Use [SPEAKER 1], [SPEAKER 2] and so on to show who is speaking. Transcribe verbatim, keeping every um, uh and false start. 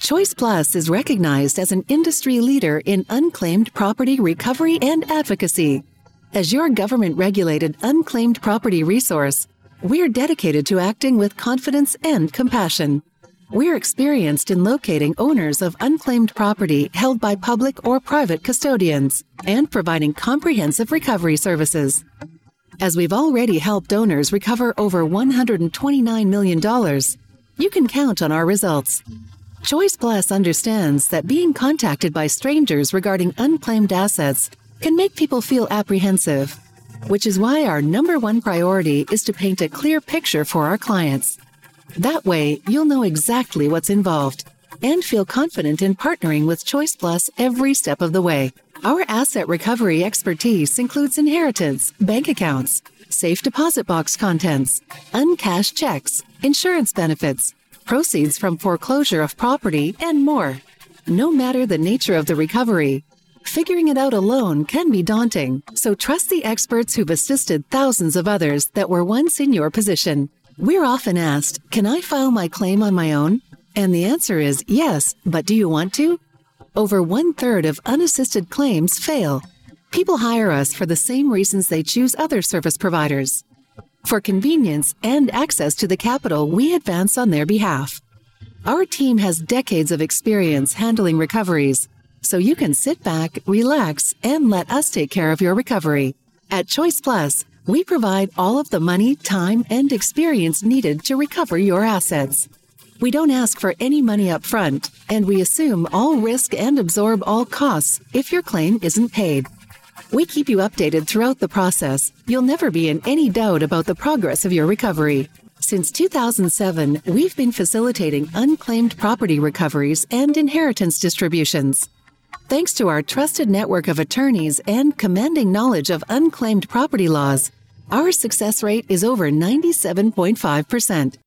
[SPEAKER 1] Choice Plus is recognized as an industry leader in unclaimed property recovery and advocacy. As your government-regulated unclaimed property resource, we're dedicated to acting with confidence and compassion. We're experienced in locating owners of unclaimed property held by public or private custodians and providing comprehensive recovery services. As we've already helped owners recover over one hundred twenty-nine million dollars, you can count on our results. Choice Plus understands that being contacted by strangers regarding unclaimed assets can make people feel apprehensive, which is why our number one priority is to paint a clear picture for our clients. That way, you'll know exactly what's involved and feel confident in partnering with Choice Plus every step of the way. Our asset recovery expertise includes inheritance, bank accounts, safe deposit box contents, uncashed checks, insurance benefits, proceeds from foreclosure of property, and more. No matter the nature of the recovery, figuring it out alone can be daunting, so trust the experts who've assisted thousands of others that were once in your position. We're often asked, can I file my claim on my own? And the answer is yes, but do you want to? Over one-third of unassisted claims fail. People hire us for the same reasons they choose other service providers. For convenience and access to the capital we advance on their behalf. Our team has decades of experience handling recoveries, so you can sit back, relax, and let us take care of your recovery. At Choice Plus, we provide all of the money, time, and experience needed to recover your assets. We don't ask for any money up front, and we assume all risk and absorb all costs if your claim isn't paid. We keep you updated throughout the process. You'll never be in any doubt about the progress of your recovery. Since two thousand seven, we've been facilitating unclaimed property recoveries and inheritance distributions. Thanks to our trusted network of attorneys and commanding knowledge of unclaimed property laws, our success rate is over ninety-seven point five percent.